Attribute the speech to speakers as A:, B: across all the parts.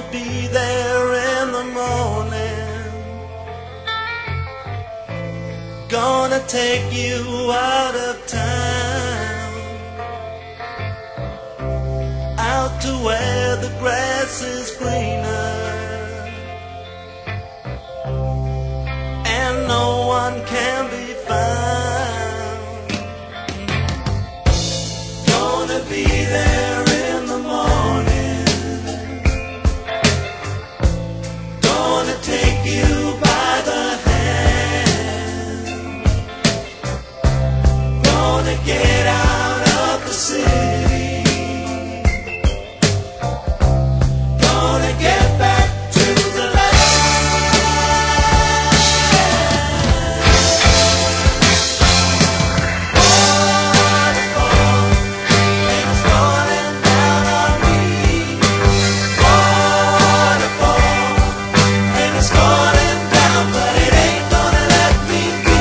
A: be there in the morning. Gonna take you out of town, out to where the grass is greener and no one can be found. Gonna be there in the morning, gonna take you by the hand, gonna get out of the city, gonna get back to the land. Waterfall, and it's falling down on me. Waterfall, and it's falling down, but it ain't gonna let me be.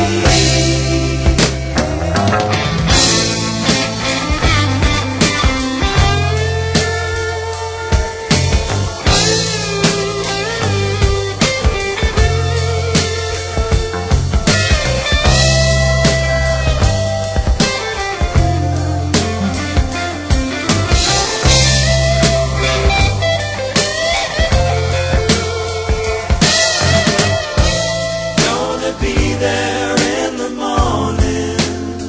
A: Gonna be there in the morning,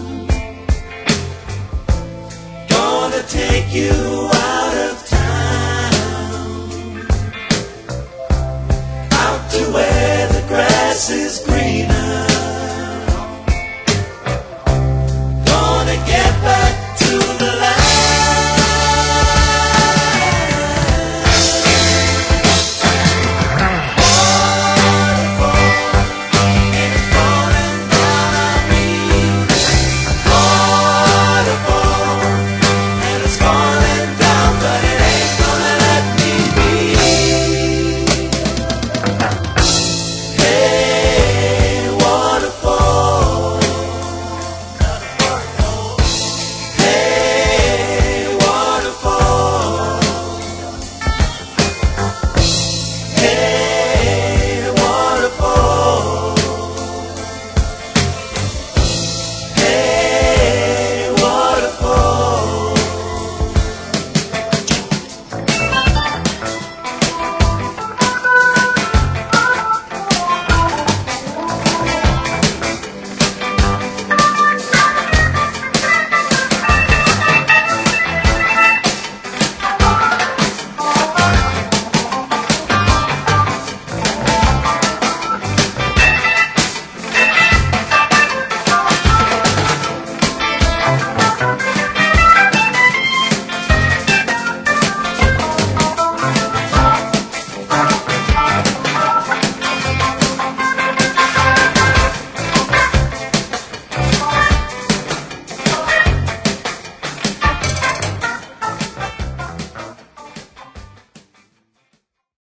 A: gonna take you out of town, out to where the grass is greener